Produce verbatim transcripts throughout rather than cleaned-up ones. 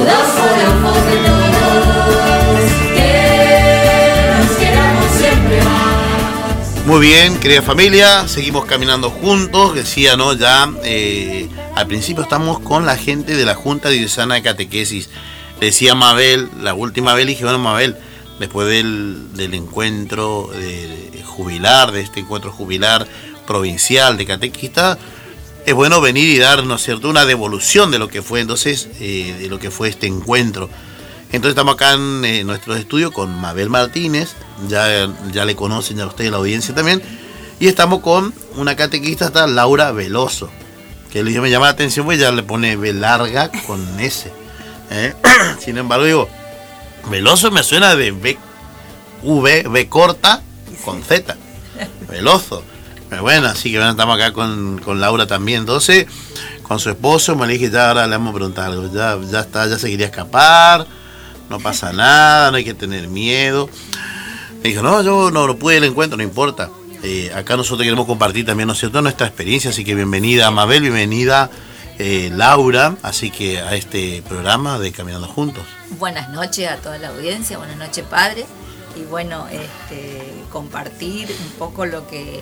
Los forofos de todos, que nos queramos siempre más. Muy bien, querida familia, seguimos caminando juntos. Decía, ¿no? Ya eh, al principio estamos con la gente de la Junta Diocesana de Catequesis. Decía Mabel, la última vez, le dije, bueno, Mabel, después del, del encuentro de, de jubilar, de este encuentro jubilar provincial de catequistas, es bueno venir y dar, ¿no es cierto?, una devolución de lo que fue entonces, eh, de lo que fue este encuentro. Entonces estamos acá en eh, nuestro estudio con Mabel Martínez, ya, ya le conocen ya ustedes, la audiencia también, y estamos con una catequista, está Laura Veloso, que me llama la atención, pues ya le pone B larga con S. ¿eh? Sin embargo, digo, Veloso me suena de B, V, B corta con Z, Veloso. Pero bueno, así que bueno, estamos acá con, con Laura también. Entonces, con su esposo, me dije, ya ahora le vamos a preguntar algo. Ya, ya está, ya se quería escapar, no pasa nada, no hay que tener miedo. Me dijo, no, yo no, no pude el encuentro, no importa. Eh, acá nosotros queremos compartir también, ¿no es cierto?, nuestra experiencia. Así que bienvenida, Mabel, bienvenida, eh, Laura, así que a este programa de Caminando Juntos. Buenas noches a toda la audiencia, buenas noches, padre. Y bueno, este, compartir un poco lo que...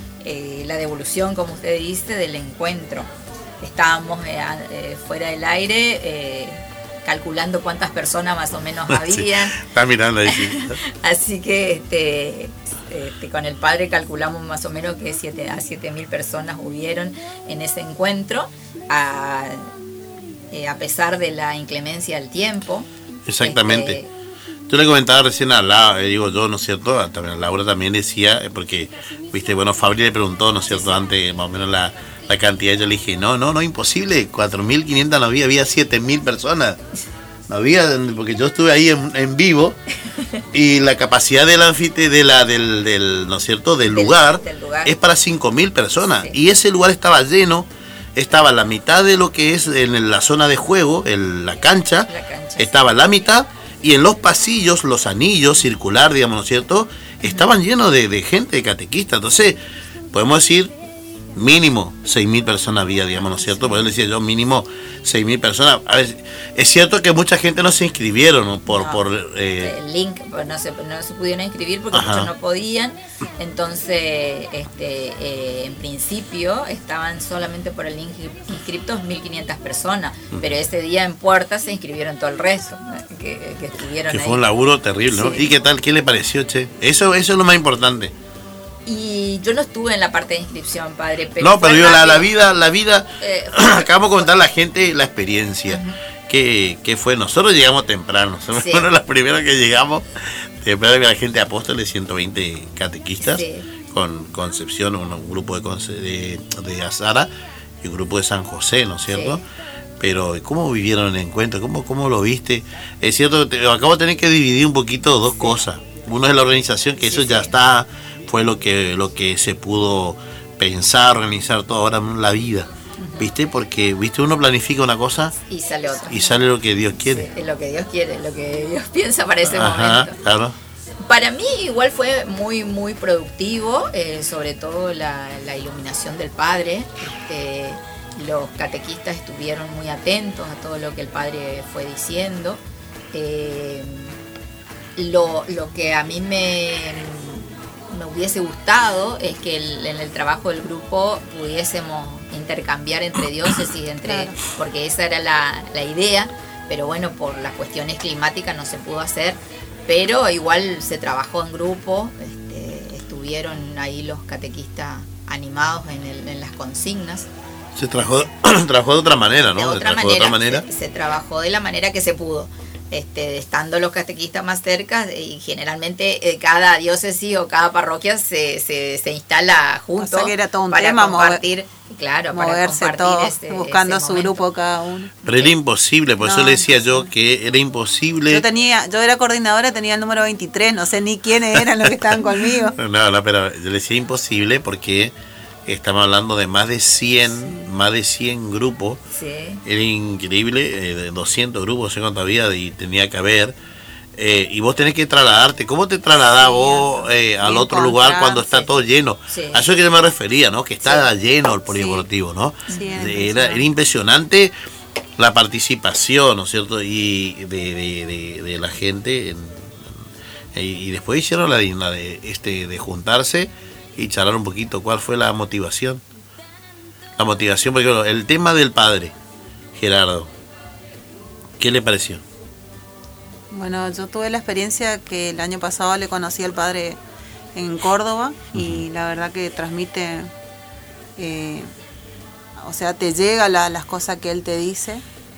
Eh, la devolución, como usted dice, del encuentro. Estábamos eh, eh, fuera del aire eh, calculando cuántas personas más o menos habían. Sí, está mirando ahí. Sí. Así que este, este, con el padre calculamos más o menos que siete, a siete mil personas hubieron en ese encuentro, a, eh, a pesar de la inclemencia del tiempo. Exactamente. Este, Yo le comentaba recién a Laura, eh, digo yo, ¿no es cierto? A, también a Laura también decía, eh, porque, viste, bueno, Fabri le preguntó, ¿no es cierto?, antes más o menos la, la cantidad. Yo le dije, no, no, no, imposible, cuatro mil quinientas no había, había siete mil personas. No había, porque yo estuve ahí en, en vivo y la capacidad del anfite, de la, del, del, ¿no es cierto?, del, del, lugar, del lugar es para cinco mil personas. Sí. Y ese lugar estaba lleno, estaba la mitad de lo que es en la zona de juego, en la cancha, la cancha estaba sí. la mitad. Y en los pasillos, los anillos circular, digamos, ¿no es cierto?, estaban llenos de, de gente, de catequistas. Entonces, podemos decir, mínimo seis mil personas había, digamos, ¿no es cierto? Por eso decía yo, mínimo seis mil personas. A ver, es cierto que mucha gente no se inscribieron, ¿no? Por, no, por eh... el link, pues no se, no se pudieron inscribir porque Ajá. muchos no podían. Entonces, este, eh, en principio, estaban solamente por el link inscriptos mil quinientas personas, uh-huh. pero ese día en puerta se inscribieron todo el resto, ¿no? que, que estuvieron que ahí. Fue un laburo terrible, ¿no? Sí. ¿Y qué tal? ¿Qué le pareció, che? Eso, eso es lo más importante. Y yo no estuve en la parte de inscripción, padre, pero no, pero yo la, la vida, la vida, eh, acabamos de contar a la gente la experiencia, uh-huh. que, que fue, nosotros llegamos temprano, somos sí. uno de los primeros que llegamos, temprano, la gente de Apóstoles, ciento veinte catequistas, sí. con Concepción, un, un grupo de, de, de Azara y un grupo de San José, ¿no es cierto? Sí. Pero ¿cómo vivieron el encuentro? ¿Cómo, cómo lo viste? Es cierto, te, acabo de tener que dividir un poquito dos sí. cosas. Uno es la organización, que sí, eso ya sí. está... fue lo que lo que se pudo pensar, organizar todo ahora en la vida, uh-huh. ¿viste? Porque, ¿viste? Uno planifica una cosa y sale otra. Y sale lo que Dios quiere. Sí, lo que Dios quiere, lo que Dios piensa para ese Ajá, momento. Claro. Para mí igual fue muy, muy productivo, eh, sobre todo la, la iluminación del Padre. Este, los catequistas estuvieron muy atentos a todo lo que el Padre fue diciendo. Eh, lo, lo que a mí me... me hubiese gustado es que el, en el trabajo del grupo pudiésemos intercambiar entre diócesis, entre, claro. porque esa era la, la idea, pero bueno, por las cuestiones climáticas no se pudo hacer, pero igual se trabajó en grupo, este, estuvieron ahí los catequistas animados en, el, en las consignas. Se trabajó, trabajó de otra manera, ¿no? De otra se manera, de otra manera. Se, se trabajó de la manera que se pudo. Este, estando los catequistas más cerca, y generalmente eh, cada diócesis o cada parroquia se, se, se instala junto, o sea, que era todo un para tema, compartir, mover, claro, moverse para compartir todo, ese, buscando ese su grupo cada uno. Pero era imposible, por no, eso le decía yo que era imposible. Yo tenía, yo era coordinadora, tenía el número veintitrés, no sé ni quiénes eran los que estaban conmigo. No, no, pero yo le decía imposible porque estamos hablando de más de cien, sí. más de cien grupos. Sí. Era increíble, eh, de doscientos grupos, no sé cuánto había, y tenía que haber. Eh, y vos tenés que trasladarte. ¿Cómo te trasladás sí, vos eh, al otro lugar cuando está sí. todo lleno? Sí. A eso es que yo me refería, ¿no? Que estaba sí. lleno el polideportivo, ¿no? Sí, era, era impresionante. la participación, ¿no es cierto? Y de, de, de, de la gente. En, en, y después hicieron la digna de, este, de juntarse y charlar un poquito. ¿Cuál fue la motivación? La motivación, porque bueno, el tema del padre, Gerardo, ¿qué le pareció? Bueno, yo tuve la experiencia que el año pasado le conocí al padre en Córdoba y la verdad que transmite, eh, o sea, te llega la, las cosas que él te dice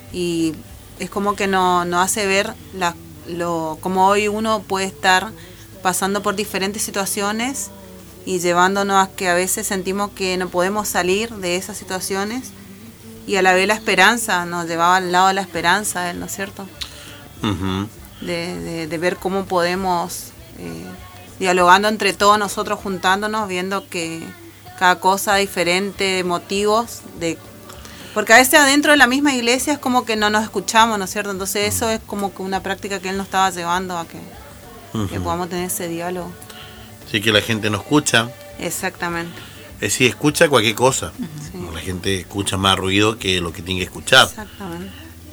y es como que no, no hace ver la, lo, como hoy uno puede estar pasando por diferentes situaciones y llevándonos a que a veces sentimos que no podemos salir de esas situaciones y a la vez la esperanza, nos llevaba al lado de la esperanza él, ¿no es cierto? Uh-huh. De, de, de ver cómo podemos, eh, dialogando entre todos nosotros, juntándonos, viendo que cada cosa diferente, motivos, de porque a veces adentro de la misma iglesia es como que no nos escuchamos, ¿no es cierto? Entonces eso es como que una práctica que él nos estaba llevando a que, uh-huh. que podamos tener ese diálogo. Sí, que la gente no escucha. Exactamente. Es decir, escucha cualquier cosa. Uh-huh. Sí. La gente escucha más ruido que lo que tiene que escuchar. Exactamente.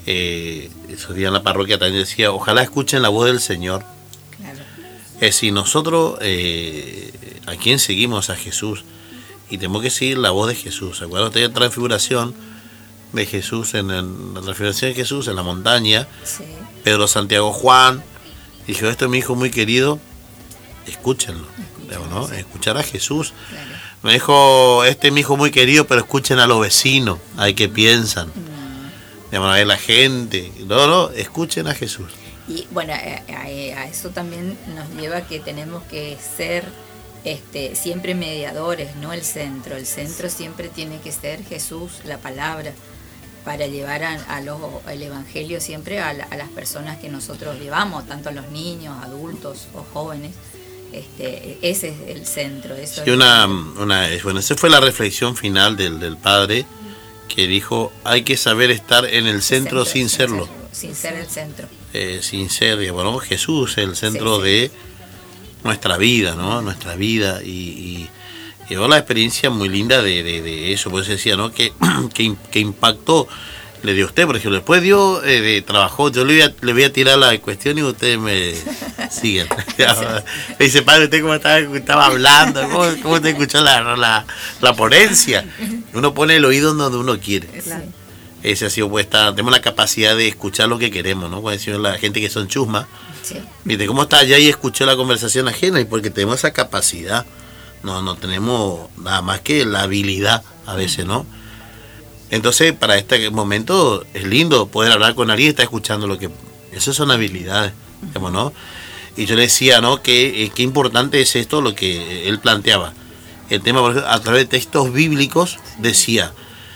Eh, esos días en la parroquia también decía, ojalá escuchen la voz del Señor. Claro. Es decir, nosotros eh, a quién seguimos, a Jesús, y tenemos que seguir la voz de Jesús. ¿Se acuerdan ustedes de la transfiguración de Jesús, en, en la transfiguración de Jesús en la montaña? Sí. Pedro, Santiago, Juan, dijo, esto es mi hijo muy querido, escúchenlo, Escuchemos, ¿no? sí. Escuchar a Jesús. Claro. Me dijo, este es mi hijo muy querido, pero escuchen a los vecinos, hay que piensan. Mm. A ver la gente, no, no, escuchen a Jesús. Y bueno, a, a, a eso también nos lleva a que tenemos que ser este, siempre mediadores, no el centro. El centro siempre tiene que ser Jesús, la palabra, para llevar a, a los, el evangelio siempre a, la, a las personas que nosotros llevamos, tanto a los niños, adultos o jóvenes. Este, ese es el centro. Eso sí, es una, el... una, bueno, esa fue la reflexión final del, del padre, que dijo, hay que saber estar en el centro, centro sin, sin serlo. serlo. Sin ser el centro. Eh, sin ser, bueno, Jesús es el centro sí, sí. de nuestra vida, ¿no? Nuestra vida. Y, y llevó la experiencia muy linda de, de, de eso, por eso decía, ¿no? Que, que, que impactó le dio a usted, por ejemplo. Después dio, eh, de, trabajó, yo le voy, a, le voy a tirar la cuestión y ustedes me siguen. Me dice, padre, ¿usted cómo estaba, estaba hablando? ¿Cómo, cómo te escuchó la, la, la ponencia? Uno pone el oído donde uno quiere. Claro. Ese ha sido, pues, está, tenemos la capacidad de escuchar lo que queremos, ¿no? Cuando decimos la gente que son chusmas, sí. Viste, ¿cómo está allá y escuchó la conversación ajena? Y porque tenemos esa capacidad, no, no tenemos nada más que la habilidad a veces, ¿no? Entonces, para este momento es lindo poder hablar con alguien y estar escuchando lo que... Esas son habilidades, digamos, ¿no? Y yo le decía, ¿no? Que, eh, qué importante es esto, lo que él planteaba. El tema, por ejemplo, a través de textos bíblicos, decía,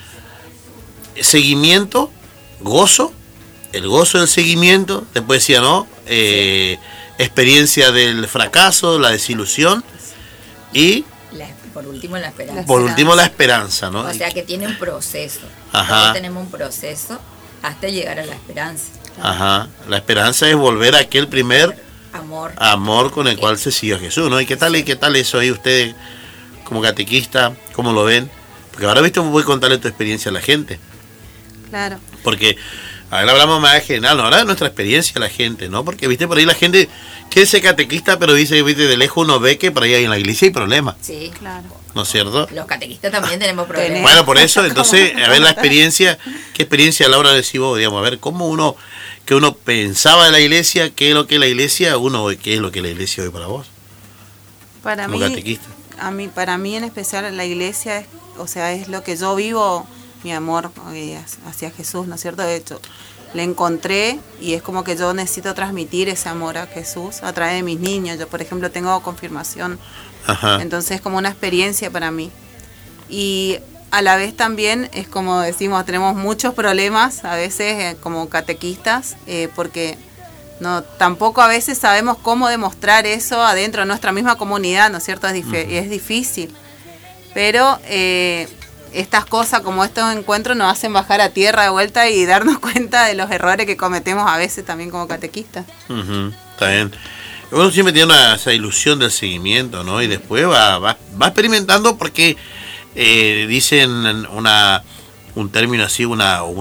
seguimiento, gozo, el gozo del seguimiento, después decía, ¿no? Eh, experiencia del fracaso, la desilusión y... La, por último la esperanza. Por último la esperanza, ¿no? O sea que tiene un proceso. Ajá. Todos tenemos un proceso hasta llegar a la esperanza. Ajá. La esperanza es volver a aquel primer amor, amor con el cual se siguió Jesús, ¿no? ¿Y qué tal, y qué tal eso ahí ustedes como catequista, cómo lo ven? Porque ahora, ¿viste? Voy a contarle tu experiencia a la gente. Claro. Porque ahora hablamos más de general, ¿no? Ahora de nuestra experiencia a la gente, ¿no? Porque, viste, por ahí la gente quiere ser catequista, pero dice, viste, de lejos uno ve que por ahí en la iglesia hay problemas. Sí, claro. ¿No es cierto? Los catequistas también tenemos problemas. Bueno, por eso, entonces, a ver la experiencia, ¿qué experiencia, Laura, decís vos? Digamos, a ver, cómo uno, que uno pensaba de la iglesia, qué es lo que es la iglesia, uno, qué es lo que es la iglesia hoy para vos, para como mí, catequista. A mí, para mí en especial la iglesia, es, o sea, es lo que yo vivo, mi amor hacia Jesús, ¿no es cierto? De hecho, le encontré y es como que yo necesito transmitir ese amor a Jesús a través de mis niños. Yo, por ejemplo, tengo confirmación. Ajá. Entonces es como una experiencia para mí. Y a la vez también es como decimos, tenemos muchos problemas a veces eh, como catequistas, eh, porque no tampoco a veces sabemos cómo demostrar eso adentro de nuestra misma comunidad, ¿no es cierto? Es, dif- uh-huh. es difícil. Pero eh, estas cosas como estos encuentros nos hacen bajar a tierra de vuelta y darnos cuenta de los errores que cometemos a veces también como catequistas. Uh-huh. Está bien. Uno siempre tiene una, esa ilusión del seguimiento, ¿no? Y después va, va, va experimentando porque eh, dicen una un término así, una, una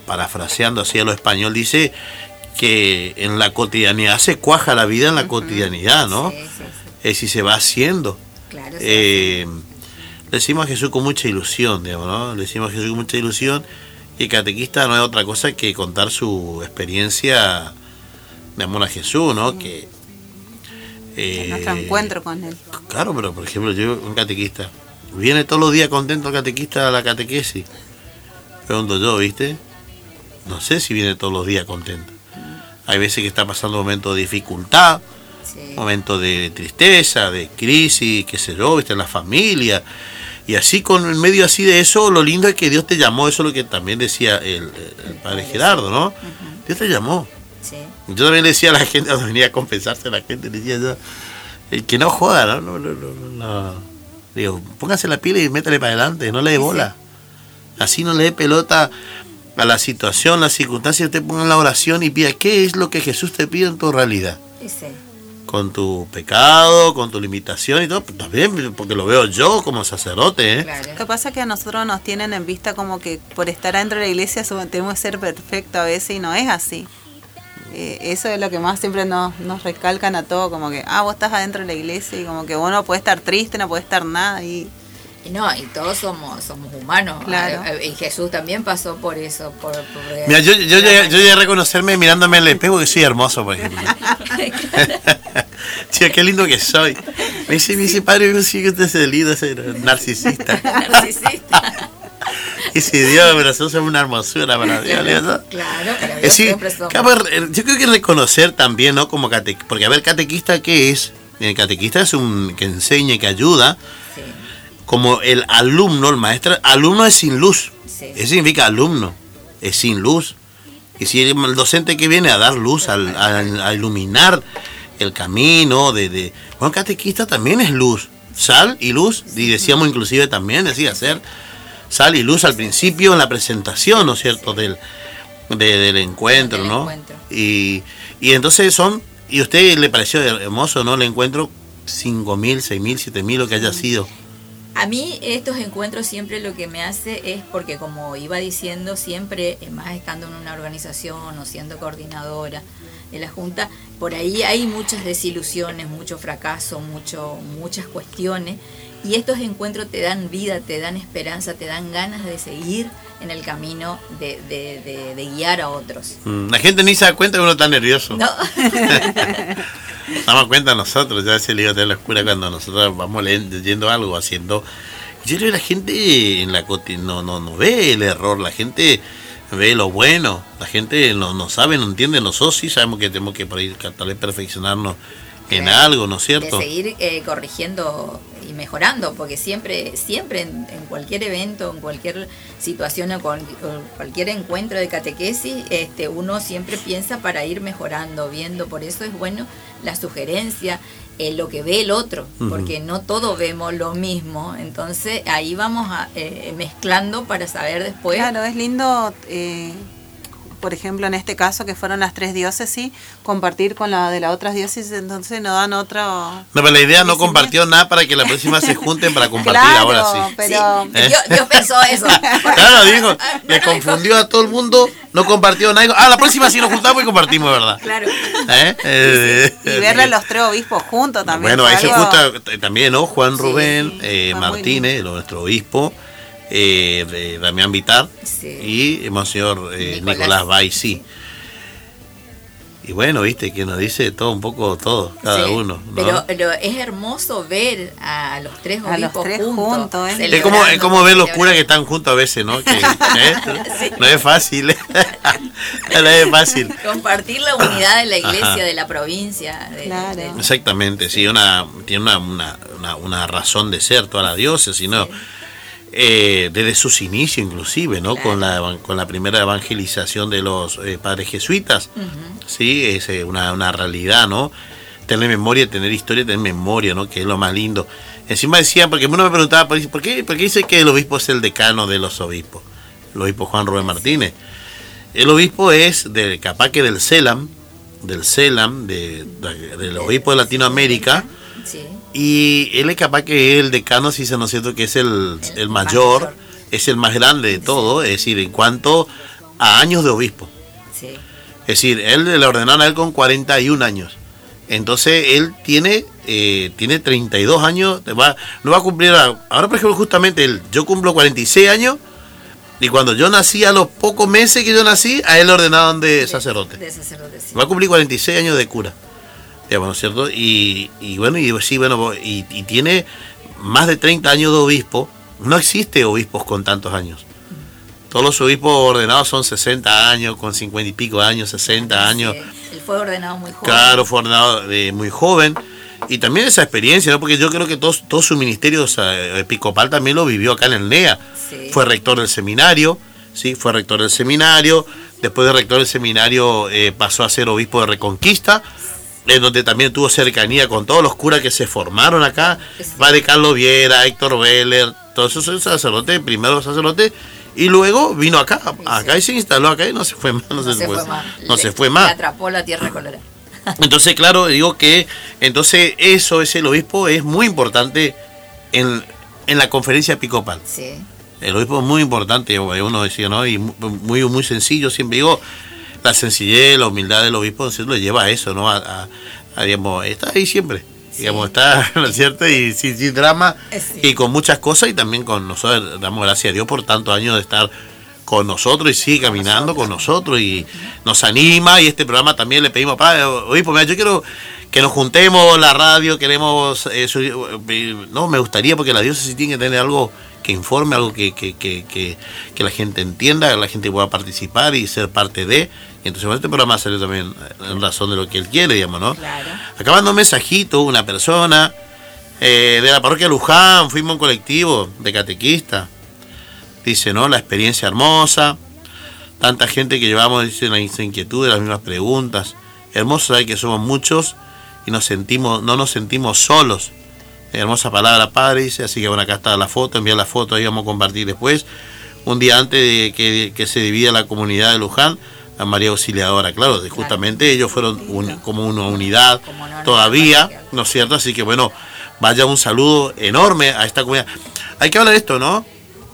parafraseando así a lo español, dice que en la cotidianidad se cuaja la vida en la uh-huh. cotidianidad, ¿no? Sí, sí, sí. Es decir, se va haciendo. Claro, eh, le decimos a Jesús con mucha ilusión, digamos, ¿no? Le decimos a Jesús con mucha ilusión, y el catequista no es otra cosa que contar su experiencia de amor a Jesús, ¿no? Sí. Que eh, nuestro encuentro con él. Claro, pero por ejemplo, yo, un catequista, ¿viene todos los días contento el catequista a la catequesis? Pregunto yo, ¿viste? No sé si viene todos los días contento. Hay veces que está pasando momentos de dificultad, sí. momentos de tristeza, de crisis, qué sé yo, ¿viste? En la familia. Y así, con en medio así de eso, lo lindo es que Dios te llamó. Eso es lo que también decía el, el padre Gerardo, ¿no? Uh-huh. Dios te llamó. Sí. Yo también le decía a la gente, cuando venía a confesarse a la gente, le decía yo, que no joda, ¿no? No, no, no, no. Digo, póngase la pila y métale para adelante, no le dé bola. Sí. Así no le dé pelota a la situación, las circunstancias. Usted ponga en la oración y pida qué es lo que Jesús te pide en tu realidad. Sí. Con tu pecado, con tu limitación y todo, pues también, porque lo veo yo como sacerdote, ¿eh? Claro. Lo que pasa es que a nosotros nos tienen en vista como que por estar dentro de la iglesia tenemos que ser perfectos a veces, y no es así. Eh, eso es lo que más siempre nos, nos recalcan a todos, como que, ah, vos estás adentro de la iglesia y como que vos no podés estar triste, no podés estar nada, y... Y no, y todos somos somos humanos. Claro. Y Jesús también pasó por eso. Por, por Mira, yo, yo, yo, yo llegué a reconocerme mirándome en el espejo que soy hermoso, por ejemplo. Tío, qué lindo que soy. Me dice, me dice, padre, yo sí que usted es el lindo, ese narcisista. Narcisista. Y si Dios, pero sos una hermosura para Dios. Claro, claro, pero es decir, yo creo que reconocer también, ¿no? Como catequista, porque a ver, catequista, ¿qué es? El catequista es un que enseña, que ayuda. Sí. Como el alumno, el maestro, alumno es sin luz. Sí. Eso significa alumno, es sin luz. Y si el docente que viene a dar luz, a, a, a iluminar el camino, de, de bueno, catequista también es luz, sal y luz, y decíamos inclusive también, decía hacer sal y luz al principio en la presentación, ¿no es cierto?, del, de, del encuentro, ¿no? Encuentro. Y, y entonces son, y a usted le pareció hermoso, ¿no? El encuentro, cinco mil, seis mil, siete mil, lo que haya sido. A mí estos encuentros siempre lo que me hace es porque, como iba diciendo, siempre, más estando en una organización o siendo coordinadora de la Junta, por ahí hay muchas desilusiones, mucho fracaso, mucho, muchas cuestiones, y estos encuentros te dan vida, te dan esperanza, te dan ganas de seguir en el camino de, de, de, de guiar a otros. La gente ni se da cuenta que uno está nervioso. No. Nos damos cuenta nosotros, ya se le iba a tener la oscura cuando nosotros vamos leyendo algo, haciendo. Yo creo que la gente en la no, no, no ve el error, la gente ve lo bueno, la gente no, no sabe, no entiende. Nosotros sí sabemos que tenemos que por ahí tal vez perfeccionarnos en claro, algo, ¿no es cierto? De seguir eh, corrigiendo y mejorando, porque siempre, siempre en, en cualquier evento, en cualquier situación o con, con cualquier encuentro de catequesis, este, uno siempre piensa para ir mejorando, viendo. Por eso es bueno la sugerencia, eh, lo que ve el otro, uh-huh. porque no todos vemos lo mismo. Entonces ahí vamos a, eh, mezclando para saber después. Claro, es lindo. Eh... Por ejemplo, en este caso, que fueron las tres diócesis, compartir con la de las otras diócesis, entonces nos dan otro... No, pero la idea no compartió nada para que la próxima se junten para compartir claro, ahora sí. Pero... Sí, ¿Eh? Dios, Dios pensó eso. Claro, dijo, le confundió a todo el mundo, no compartió nada. Ah, la próxima sí nos juntamos y compartimos, ¿verdad? Claro. ¿Eh? Eh, sí, sí. Y verle a los tres obispos juntos también. Bueno, ahí se algo... junta también, ¿no? Juan Rubén sí, eh, Martínez, nuestro obispo. Eh, de Damián Vitar sí. y Monseñor eh, Nicolás, Nicolás Baisí. Y bueno, viste que nos dice todo un poco todo, cada sí, uno, ¿no? Pero, pero es hermoso ver a los tres obispos a los tres juntos. juntos ¿eh? Es como, es como ver los curas que están juntos a veces, ¿no? Que, ¿eh? Sí. No es fácil. No es fácil. Compartir la unidad de la iglesia, Ajá. de la provincia. De, claro. de, Exactamente, sí, una, tiene una, una, una, una razón de ser toda la diócesis, ¿no? Sí. Eh, desde sus inicios inclusive, ¿no? Claro. Con la con la primera evangelización de los eh, padres jesuitas, uh-huh. sí, es eh, una, una realidad, ¿no? Tener memoria, tener historia, tener memoria, ¿no? Que es lo más lindo. Encima decía, porque uno me preguntaba, ¿por qué, por qué dice que el obispo es el decano de los obispos? El obispo Juan Rubén Martínez. El obispo es de, capaz que del CELAM, del CELAM, de, de, del obispo de Latinoamérica. Sí. Y él es capaz que el decano, si se nos cierto que es el, el, el mayor, mayor, es el más grande de todo, es decir, en cuanto a años de obispo. Sí. Es decir, él le ordenaron a él con cuarenta y un años. Entonces él tiene eh, tiene treinta y dos años, va, no va a cumplir, a, ahora por ejemplo justamente él, yo cumplo cuarenta y seis años, y cuando yo nací, a los pocos meses que yo nací, a él le ordenaron de, de sacerdote. De sacerdote, sí. Va a cumplir cuarenta y seis años de cura, digamos, ¿no es cierto? Y, y bueno, y sí, bueno, y, y tiene más de treinta años de obispo. No existe obispos con tantos años. Todos los obispos ordenados son sesenta años, con cincuenta y pico años, sesenta años. Sí, él fue ordenado muy joven. Claro, fue ordenado de muy joven. Y también esa experiencia, ¿no? Porque yo creo que todo, todo su ministerio, o sea, episcopal también lo vivió acá en el N E A. Sí. Fue rector del seminario, ¿sí? Fue rector del seminario. Después de rector del seminario eh, pasó a ser obispo de Reconquista, en donde también tuvo cercanía con todos los curas que se formaron acá. Sí. Padre Carlos Viera, Héctor Veller, todos esos sacerdotes, primero sacerdote. Y luego vino acá, acá y se instaló acá y no se fue más. No, No se, se fue, fue más. no Le- se fue le más. atrapó la tierra colorada. Entonces, claro, digo que entonces eso, ese el obispo es muy importante en, en la conferencia episcopal. Sí. El obispo es muy importante, uno decía, ¿no? Y muy, muy sencillo, siempre digo, la sencillez, la humildad del obispo, ¿no? Lo lleva a eso, ¿no? A, a, a, digamos, está ahí siempre. Sí. Digamos, está, ¿no es cierto? Y sin, sin drama, Sí. y con muchas cosas, y también con nosotros, damos gracias a Dios por tantos años de estar con nosotros y sigue caminando con nosotros y nos anima. Y este programa también le pedimos, padre, obispo, mira, yo quiero que nos juntemos la radio, queremos, eh, su- eh, no, me gustaría, porque la diócesis tiene que tener algo que informe, algo que, que, que, que, que la gente entienda, que la gente pueda participar y ser parte de. Y entonces, bueno, este programa salió también en razón de lo que él quiere, digamos, ¿no? Claro. Acabando un mensajito, una persona eh, de la parroquia Luján, fuimos en colectivo de catequista. Dice, ¿no? La experiencia hermosa. Tanta gente que llevamos, dice, la inquietud de las mismas preguntas. Hermoso saber que somos muchos y nos sentimos, no nos sentimos solos. Hermosa palabra, padre, dice. Así que bueno, acá está la foto, envía la foto, ahí vamos a compartir después. Un día antes de que, que se divida la comunidad de Luján, a María Auxiliadora, claro, de justamente ellos fueron un- como una unidad Como una unidad todavía, parroquial. ¿no es cierto? Así que bueno, vaya un saludo enorme a esta comunidad. Hay que hablar de esto, ¿no?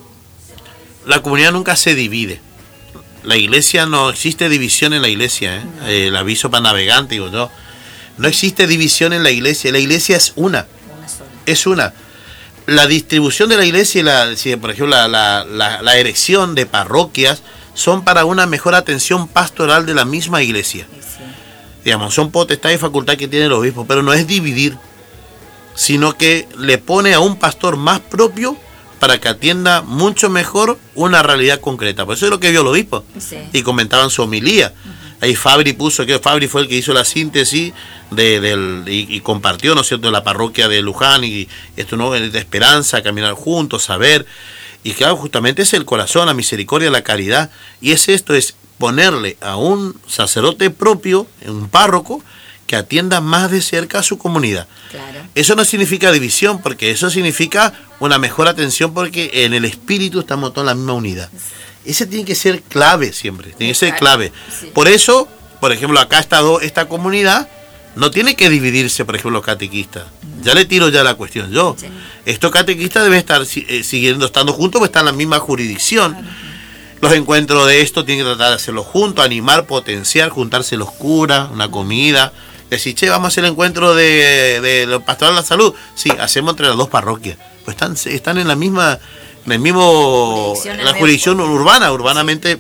La comunidad nunca se divide. La iglesia, no existe división en la iglesia, ¿eh? Eh, el aviso para navegante, digo yo. No existe división en la iglesia, la iglesia es una, Una sola. es una. La distribución de la iglesia y la, si, por ejemplo, la, la, la, la erección de parroquias son para una mejor atención pastoral de la misma iglesia. Sí, sí. Digamos, son potestad y facultad que tiene el obispo, pero no es dividir, sino que le pone a un pastor más propio para que atienda mucho mejor una realidad concreta. Por eso es lo que vio el obispo. Sí. Y comentaban su homilía. Ahí Fabri puso, que Fabri fue el que hizo la síntesis de, del, y, y compartió, ¿no es cierto?, la parroquia de Luján y esto, ¿no?, de esperanza, caminar juntos, saber. Y claro, justamente es el corazón, la misericordia, la caridad. Y es esto, es ponerle a un sacerdote propio, un párroco, que atienda más de cerca a su comunidad. Claro. Eso no significa división, porque eso significa una mejor atención, porque en el espíritu estamos todos en la misma unidad. Ese tiene que ser clave siempre, tiene que ser clave. Sí. Por eso, por ejemplo, acá está do- esta comunidad, no tiene que dividirse, por ejemplo, los catequistas. Ya le tiro ya la cuestión yo. Sí. Estos catequistas deben estar si- eh, siguiendo estando juntos, porque están en la misma jurisdicción. Los encuentros de esto tienen que tratar de hacerlos juntos, animar, potenciar, juntarse los curas, una comida. Decir, che, vamos a hacer el encuentro de, de los pastores de la salud. Sí, hacemos entre las dos parroquias. Pues están, están en la misma, en el mismo, Jurisdicción, en la en jurisdicción medio. urbana, urbanamente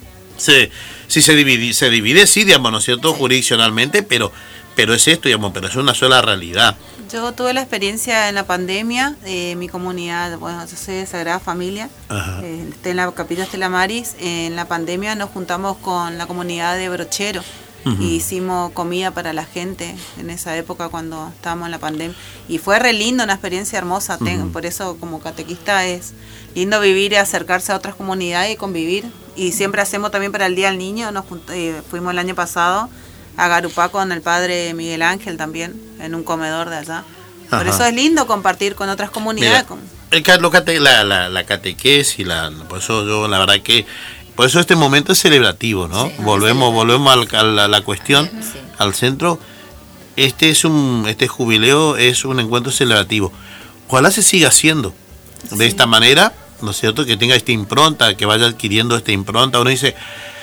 se, si se divide, se divide, sí, digamos, ¿no es cierto?, Sí. jurisdiccionalmente, pero, pero es esto, digamos, pero es una sola realidad. Yo tuve la experiencia en la pandemia, eh, mi comunidad, bueno, yo soy de Sagrada Familia, Ajá. eh, estoy en la capilla Estela Maris. En la pandemia nos juntamos con la comunidad de Brochero Ujú. y hicimos comida para la gente en esa época cuando estábamos en la pandemia. Y fue re lindo, una experiencia hermosa. Ten- Ujú. Por eso como catequista es lindo vivir y acercarse a otras comunidades y convivir. Y siempre hacemos también para el Día del Niño, nos junt- eh, fuimos el año pasado a Garupá con el padre Miguel Ángel también, en un comedor de allá. Por Ajá. eso es lindo compartir con otras comunidades. Mira, con- el, ca- lo cate- la, la, la catequesis, la, por eso yo, la verdad que, por eso este momento es celebrativo, ¿no? Sí, volvemos, es volvemos al- a la, la cuestión, Sí. al centro. Este es un, este jubileo es un encuentro celebrativo. Ojalá se siga haciendo de Sí. esta manera, ¿no es cierto? Que tenga esta impronta, que vaya adquiriendo esta impronta. Uno dice,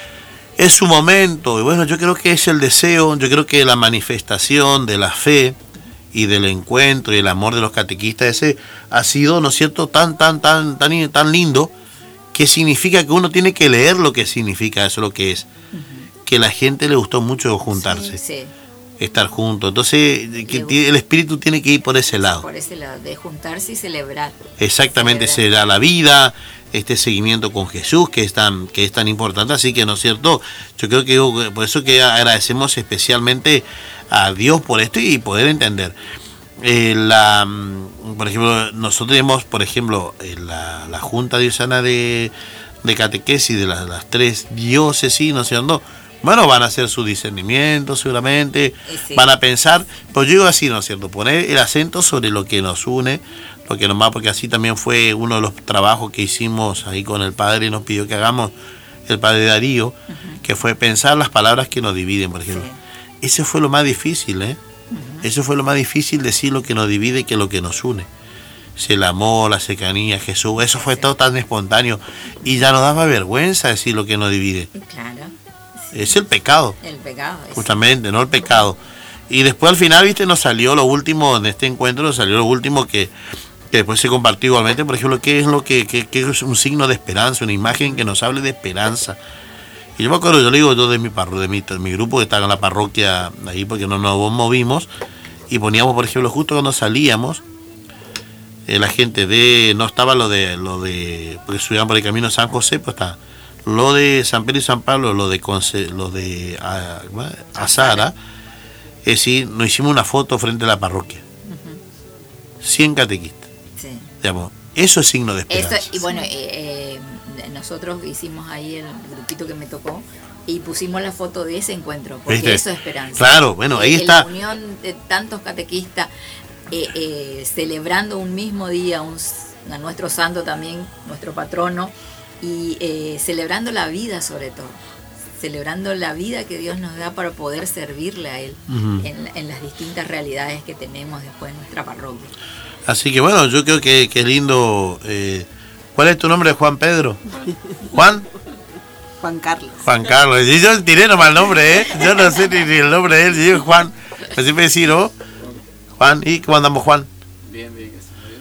es su momento. Y bueno, yo creo que es el deseo, yo creo que la manifestación de la fe y del encuentro y el amor de los catequistas, ese ha sido, ¿no es cierto?, tan, tan, tan, tan, tan lindo, que significa que uno tiene que leer lo que significa eso, lo que es. Uh-huh. Que la gente le gustó mucho juntarse, sí, sí. estar juntos. Entonces, que el espíritu tiene que ir por ese lado. Por ese lado, de juntarse y celebrar. Exactamente, celebrar. será la vida, este seguimiento con Jesús, que es tan, que es tan importante. Así que, ¿no es cierto? Yo creo que por eso que agradecemos especialmente a Dios por esto y poder entender. Eh, la, por ejemplo, nosotros tenemos, por ejemplo, la, la Junta Diocesana de, de Catequesis de las, las tres diócesis, ¿no es cierto? Bueno, van a hacer su discernimiento seguramente, sí. Van a pensar, pues yo digo así, ¿no es cierto? Poner el acento sobre lo que nos une, lo que nos va, porque así también fue uno de los trabajos que hicimos ahí con el padre, nos pidió que hagamos, el padre Darío, uh-huh. que fue pensar las palabras que nos dividen, por ejemplo. Sí. Ese fue lo más difícil, ¿eh? Uh-huh. Eso fue lo más difícil, decir lo que nos divide que lo que nos une. El amor, la cercanía, Jesús, eso fue sí. todo tan espontáneo y ya nos daba vergüenza decir lo que nos divide. Claro. Sí. Es el pecado. El pecado. Justamente, no el pecado. Y después al final, viste, nos salió lo último, en este encuentro nos salió lo último que, que después se compartió igualmente, por ejemplo, qué es lo que, que, que es un signo de esperanza, una imagen que nos hable de esperanza. Y yo me acuerdo, yo le digo yo de mi parro, de mi, de mi grupo que estaba en la parroquia ahí porque no nos movimos, y poníamos, por ejemplo, justo cuando salíamos, eh, la gente de, no estaba lo de, lo de, porque subían por el camino San José, pues está lo de San Pedro y San Pablo, lo de Conce, lo de a, a Azara, es decir, nos hicimos una foto frente a la parroquia. Uh-huh. cien catequistas. Sí. Digamos, eso es signo de esperanza. Eso, y bueno, eh, eh, nosotros hicimos ahí el grupito que me tocó y pusimos la foto de ese encuentro, porque ¿viste? Eso es esperanza. Claro, bueno, ahí eh, está. La unión de tantos catequistas eh, eh, celebrando un mismo día, un, a nuestro santo también, nuestro patrono, y eh, celebrando la vida sobre todo, celebrando la vida que Dios nos da para poder servirle a Él uh-huh. en, en las distintas realidades que tenemos después en nuestra parroquia. Así que bueno, yo creo que, que lindo. Eh, ¿Cuál es tu nombre, Juan Pedro? ¿Juan? Juan Carlos. Juan Carlos. Y yo tiré nomás el nombre, ¿eh? Yo no sé ni, ni el nombre de él. Yo digo Juan. Así me decís, ¿no? Juan. ¿Y cómo andamos, Juan? Bien, bien.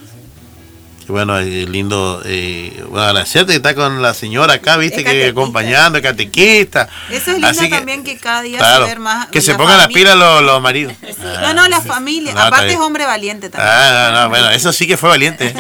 Qué bueno, eh, lindo. Eh, bueno, agradecerte que está con la señora acá, viste, que acompañando, catequista. Eso es lindo Así también que, que cada día claro, se ver más. Que se pongan las pilas los, los maridos. Sí. Ah, no, no, la familia. No, aparte es hombre valiente también. Ah, no, no, bueno, eso sí que fue valiente.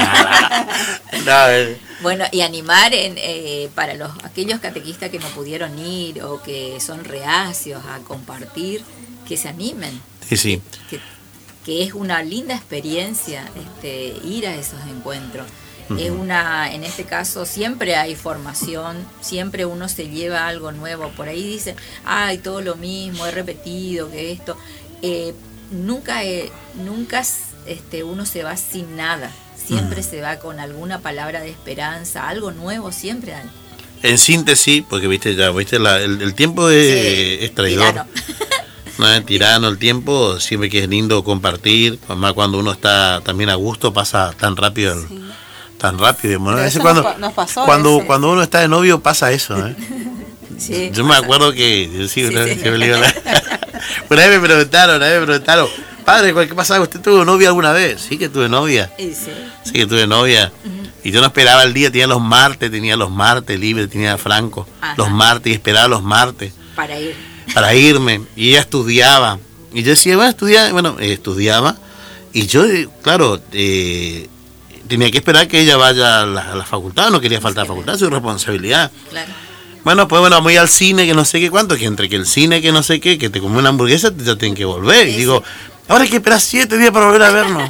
no, eh. Bueno, y animar en, eh, para los aquellos catequistas que no pudieron ir o que son reacios a compartir, que se animen. Sí, sí. Que, que es una linda experiencia este, ir a esos encuentros. Uh-huh. Es una, en este caso siempre hay formación, siempre uno se lleva algo nuevo. Por ahí dicen, ay, todo lo mismo, he repetido que esto. Eh, nunca, eh, nunca este, uno se va sin nada. Siempre uh-huh. se va con alguna palabra de esperanza, algo nuevo siempre hay. En síntesis, porque viste ya, viste la, el, el tiempo es, sí, es traidor. Tirano. No es tirano el tiempo, siempre que es lindo compartir, además cuando uno está también a gusto pasa tan rápido, el, sí. tan rápido. ¿No? Eso cuando, nos, nos pasó cuando, ese. cuando uno está de novio pasa eso, ¿eh? Sí, yo pasa. me acuerdo que, yo sí, sí, una, sí. Que me digo, una, una vez me preguntaron, una vez me preguntaron, padre, ¿qué pasa? ¿Usted tuvo novia alguna vez? Sí que tuve novia. Sí, sí. Sí que tuve novia. Uh-huh. Y yo no esperaba el día, tenía los martes, tenía los martes libres, tenía Franco, Ajá. los martes, y esperaba los martes. Para ir. Para irme. Y ella estudiaba. Y yo decía, bueno, estudiaba, bueno, eh, estudiaba. Y yo, eh, claro, eh, tenía que esperar que ella vaya a la, a la facultad, no quería faltar a la facultad, su responsabilidad. Claro. Bueno, pues bueno, voy al cine, que no sé qué cuánto, que entre que el cine, que no sé qué, que te comí una hamburguesa, ya tienen que volver. Y digo, ahora hay que esperar siete días para volver a vernos.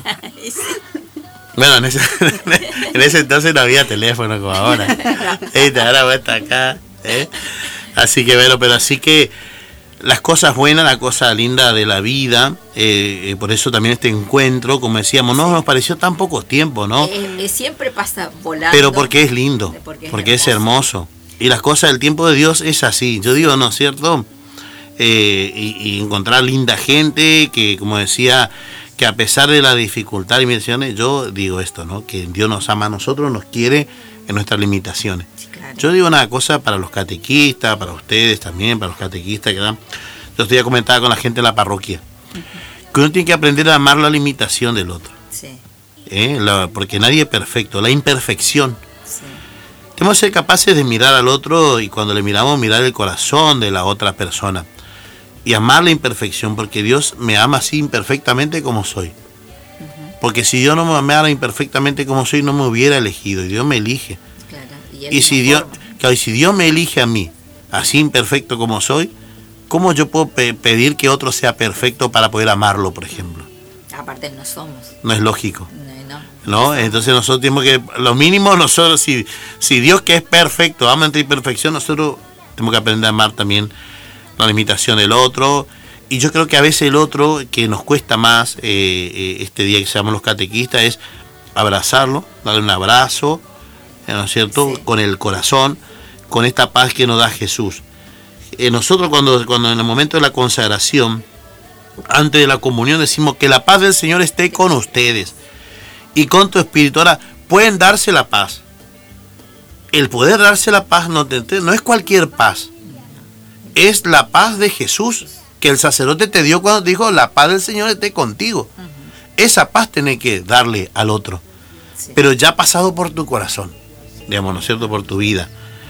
Bueno, en ese, en ese entonces no había teléfono como ahora. Y te ahora vuelta acá. ¿eh? Así que bueno, pero así que las cosas buenas, la cosa linda de la vida, eh, eh, por eso también este encuentro, como decíamos, no nos pareció tan poco tiempo, ¿no? Eh, eh, siempre pasa volando. Pero porque es lindo, porque es, porque hermoso. es hermoso. Y las cosas del tiempo de Dios es así. Yo digo, ¿no es cierto? Eh, y, y encontrar linda gente que, como decía, que a pesar de la dificultad y misiones, yo digo esto, ¿no? Que Dios nos ama a nosotros, nos quiere en nuestras limitaciones. Sí, claro. Claro. Yo digo una cosa para los catequistas, para ustedes también, para los catequistas que dan. Yo estoy ya comentaba con la gente de la parroquia, uh-huh. que uno tiene que aprender a amar la limitación del otro. Sí. ¿Eh? La, porque nadie es perfecto, la imperfección. Sí. Tenemos que ser capaces de mirar al otro y cuando le miramos, mirar el corazón de la otra persona. Y amar la imperfección, porque Dios me ama así imperfectamente como soy. Uh-huh. Porque si Dios no me amara imperfectamente como soy, no me hubiera elegido. Y Dios me elige. Claro. Y, y si Dios, claro, y si Dios me elige a mí, así imperfecto como soy, ¿cómo yo puedo pe- pedir que otro sea perfecto para poder amarlo, por ejemplo? Aparte no somos. No es lógico. No, no. ¿No? Entonces nosotros tenemos que, lo mínimo nosotros, si, si Dios que es perfecto ama entre imperfección, nosotros tenemos que aprender a amar también la limitación del otro. Y yo creo que a veces el otro que nos cuesta más, eh, eh, este día que se llaman los catequistas, es abrazarlo, darle un abrazo, ¿no es cierto? Sí. Con el corazón, con esta paz que nos da Jesús. Eh, nosotros cuando, cuando en el momento de la consagración, antes de la comunión, decimos que la paz del Señor esté con ustedes y con tu espíritu. Ahora, pueden darse la paz. El poder darse la paz no, te, no es cualquier paz. Es la paz de Jesús que el sacerdote te dio cuando te dijo, la paz del Señor esté contigo. Uh-huh. Esa paz tenés que darle al otro. Sí. Pero ya ha pasado por tu corazón, digamos, ¿no es cierto? Por tu vida.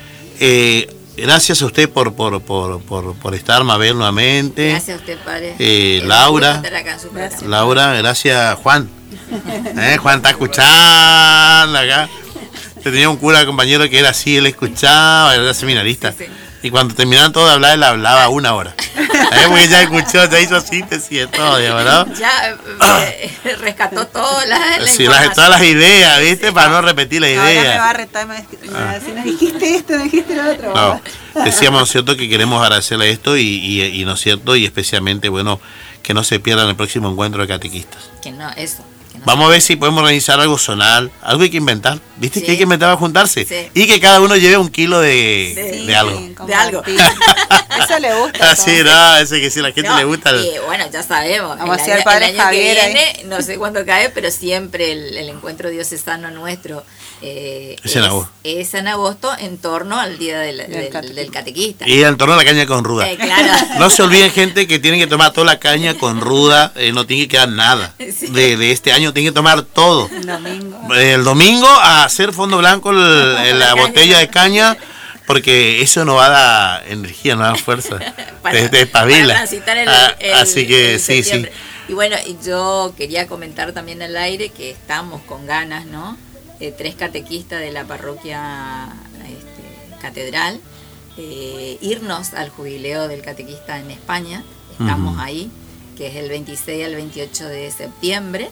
Eh, Gracias a usted por por, por, por, por estar, Mabel, nuevamente. Gracias a usted, padre. Eh, Laura. Gracias. Laura, gracias, Juan. Eh, Juan está escuchando acá. Tenía un cura compañero que era así, él escuchaba, era seminarista. Sí, sí. Y cuando terminaban todos de hablar, él hablaba una hora. ¿Eh? Porque ya escuchó, ya hizo síntesis de todo, ¿verdad? Ya eh, rescató todas las, sí, las, todas las ideas, ¿viste? Sí, para no repetir la idea. Ahora me va a retar, me, me va a decir, no dijiste esto, no dijiste lo otro. No, decíamos, ¿no es cierto?, que queremos agradecerle esto y, y, y, ¿no es cierto?, y especialmente, bueno, que no se pierdan el próximo encuentro de catequistas. Que no, eso. Vamos a ver si podemos organizar algo zonal, algo hay que inventar, ¿viste? Sí. Que hay que inventar para juntarse sí. y que cada uno lleve un kilo de, sí, de algo. De algo. Eso le gusta. Así, no, ese que sí, a la gente no, le gusta. El... Y bueno, ya sabemos. Vamos a hacer el padre el año Javier que viene, ahí. No sé cuándo cae, pero siempre el, el encuentro diocesano nuestro eh, es, en agosto. es en agosto en torno al día del, del, del, del catequista. Y en torno a la caña con ruda. Eh, claro. No se olviden, gente, que tienen que tomar toda la caña con ruda, eh, no tiene que quedar nada. Sí. De, de este año tienen que tomar todo. El domingo. El domingo a hacer fondo blanco el, el, la botella de caña, porque eso nos va a dar energía, nos va a dar fuerza. para, te, te espabila. Para transitar el, ah, el, así que el sí, sí. Y bueno, yo quería comentar también al aire que estamos con ganas, ¿no? Eh, tres catequistas de la parroquia este, catedral, eh, irnos al jubileo del catequista en España. Estamos uh-huh. ahí, que es el veintiséis al veintiocho de septiembre.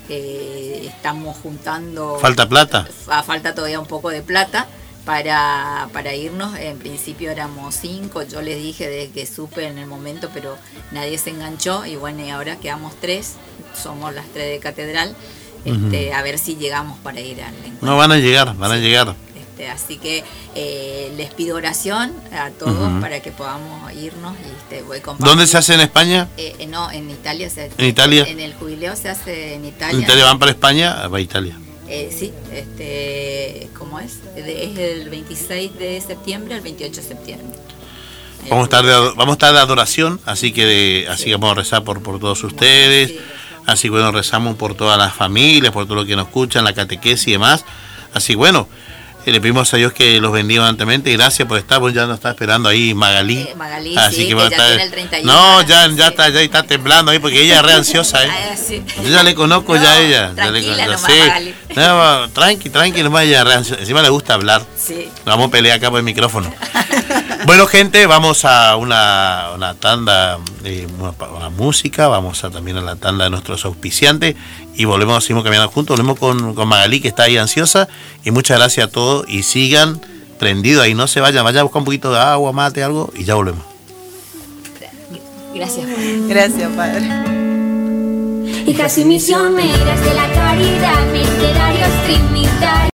Eh, estamos juntando... ¿Falta plata? A, falta todavía un poco de plata para, para irnos. En principio éramos cinco, yo les dije desde que supe en el momento, pero nadie se enganchó y bueno, y ahora quedamos tres, somos las tres de catedral, este, uh-huh. a ver si llegamos para ir al encuentro. No, van a llegar, van sí. a llegar. Este, así que eh, les pido oración a todos uh-huh. para que podamos irnos. Y este, voy ¿Dónde se hace en España? Eh, eh, no, en Italia se hace. ¿En Italia? En el jubileo se hace en Italia. ¿En Italia van para España? Va a Italia. Eh, sí, este, ¿cómo es? Es el veintiséis de septiembre al veintiocho de septiembre. Vamos a estar de, vamos a estar de adoración, así que de, así sí. que vamos a rezar por, por todos ustedes. Sí. Así que bueno, rezamos por todas las familias, por todo lo que nos escuchan, la catequesis y demás. Así bueno, eh, le pedimos a Dios que los bendiga abundantemente y gracias por estar, pues ya nos está esperando ahí Magalí. Eh, Magalí, así sí, que, bueno, que ya está, tiene el treinta y uno. No, ya, ya, sí. está, ya está temblando ahí porque ella es re ansiosa, ¿eh? Ah, sí. Yo ya le conozco no, ya a ella. Tranquila ya le, nomás, sí. Magalí. No, tranqui, tranqui, nomás ella re ansiosa. Encima le gusta hablar. Sí. Vamos a pelear acá por el micrófono. Bueno, gente, vamos a una, una tanda de una, una música, vamos a también a la tanda de nuestros auspiciantes y volvemos, seguimos caminando juntos, volvemos con, con Magalí, que está ahí ansiosa, y muchas gracias a todos y sigan prendidos ahí, no se vayan, vayan a buscar un poquito de agua, mate, algo y ya volvemos. Gracias. Gracias, Padre. Hijas y misioneras de la caridad, misionarios trinitarios.